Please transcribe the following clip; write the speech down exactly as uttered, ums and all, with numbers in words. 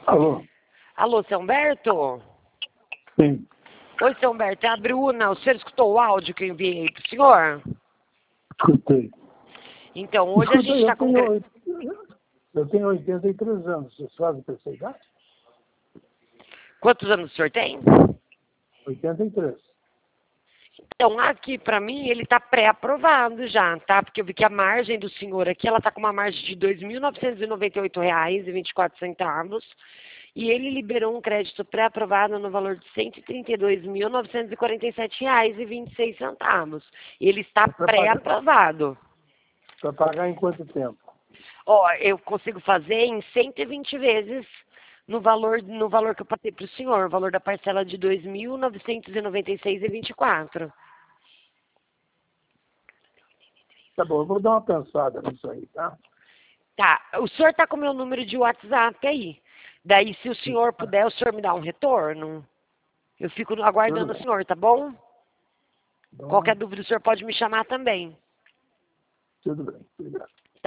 Alô? Alô, seu Humberto? Sim. Oi, seu Humberto, é a Bruna. O senhor escutou o áudio que eu enviei para o senhor? Escutei. Então, hoje a gente Escutei, eu está com... tenho, oit- eu tenho oitenta e três anos. Você sabe dessa idade? Quantos anos o senhor tem? oitenta e três. Então, aqui para mim, ele está pré-aprovado já, tá? Porque eu vi que a margem do senhor aqui, ela está com uma margem de dois mil novecentos e noventa e oito reais e vinte e quatro centavos. E ele liberou um crédito pré-aprovado no valor de cento e trinta e dois mil novecentos e quarenta e sete reais e vinte e seis centavos. Ele está pré-aprovado. Para pagar em quanto tempo? Ó, eu consigo fazer em cento e vinte vezes no valor, no valor que eu passei para o senhor, o valor da parcela de dois mil novecentos e noventa e seis reais e vinte e quatro. Tá bom, eu vou dar uma pensada nisso aí, tá? Tá, o senhor tá com o meu número de WhatsApp aí. Daí, se o senhor puder, o senhor me dá um retorno. Eu fico aguardando o senhor, tá bom? Bom, Qualquer dúvida, o senhor pode me chamar também. tudo bem, obrigado.